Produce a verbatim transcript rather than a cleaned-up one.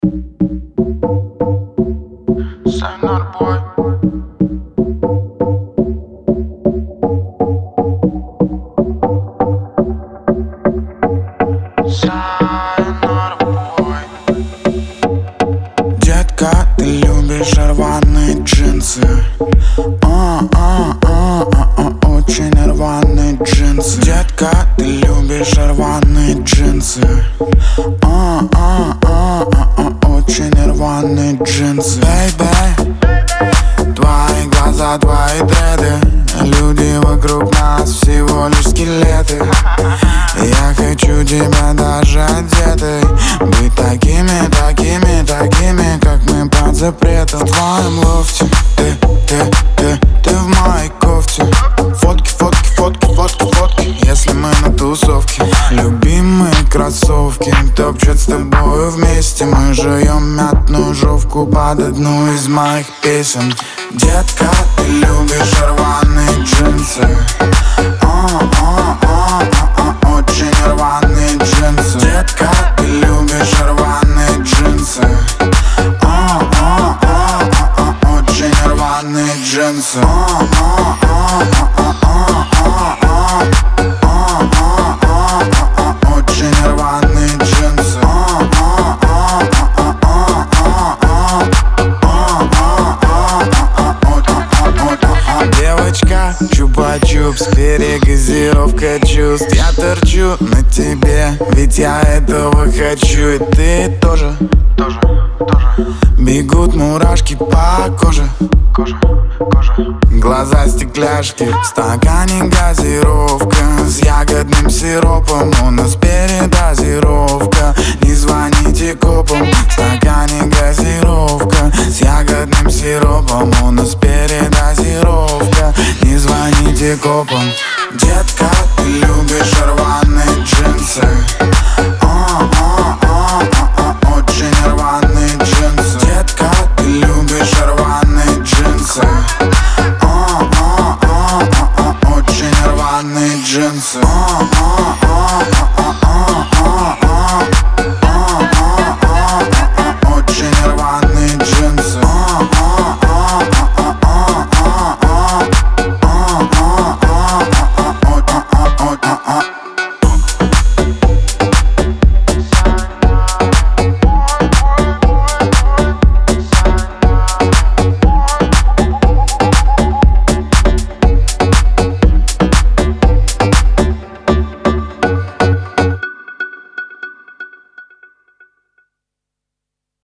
Сайнар бой. Сайнар бой. Детка, ты любишь рваные джинсы. А-а-а-а-а, очень рваные джинсы. Детка, ты любишь рваные джинсы. А-а-а-а-а, очень рваные джинсы. Бэйбэй, твои глаза, твои дреды. Люди вокруг нас всего лишь скелеты. Я хочу тебя даже одетой. Быть такими, такими, такими, как мы под запретом. В твоем лофте ты, ты, ты, ты в моей кофте. Фотки, фотки, фотки, фотки, фотки, если мы на тусовке. Любимые кроссовки топчут с тобою вместе. Мы жуем мятную жовку под одну из моих песен. Детка, ты любишь рваные джинсы. А-а-а-а-а, очень рваные джинсы. Детка, ты любишь рваные джинсы. А-а-а-а-а, очень рваные джинсы. А-а-а-а-а-а, очень рваные джинсы. Девочка, чупа-чупс, перегазировка чувств. Я торчу на тебе, ведь я этого хочу. И ты тоже, Тоже, тоже. бегут мурашки по коже. Кожа, кожа. Глаза стекляшки, в стакане газировка с ягодным сиропом. У нас передозировка, не звоните копам. В